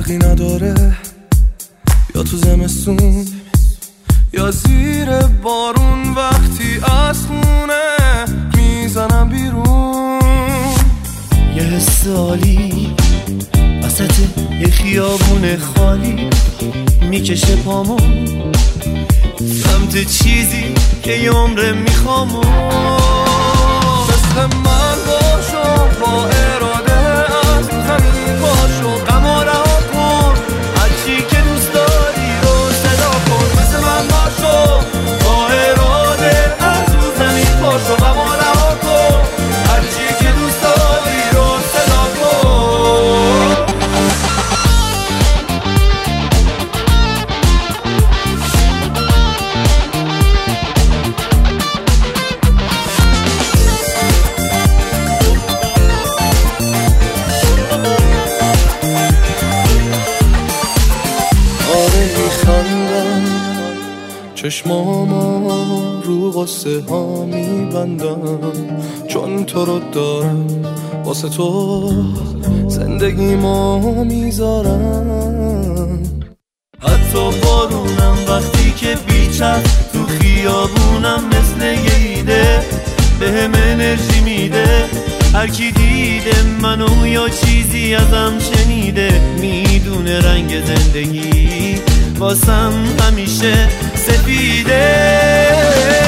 فرقی نداره، یا تو زمستون یا زیر بارون، وقتی از خونه میزنم بیرون. یه حس عالی وسط یه خیابون خالی میکشه پامون سمت چیزی که یه عمره میخوامون. مثل من باشو، با اراده از زمین باشو، غم و رها کن، هرچی که دوست داری رو صدا کن. مثل من باشو، با اراده از زمین باشو، غم و رها کن، هرچی که دوست داری رو صدا کن. چشمامو رو قصه ها میبندم، چون تو رو دارم، واسه تو زندگیمو میذارم. حتی بارونم وقتی که بیچم تو خیابونم مثل یه ایده بهم انرژی میده. هر کی دیده منو یا چیزی ازم شنیده میدونه رنگ زندگی واسم همیشه سفیده.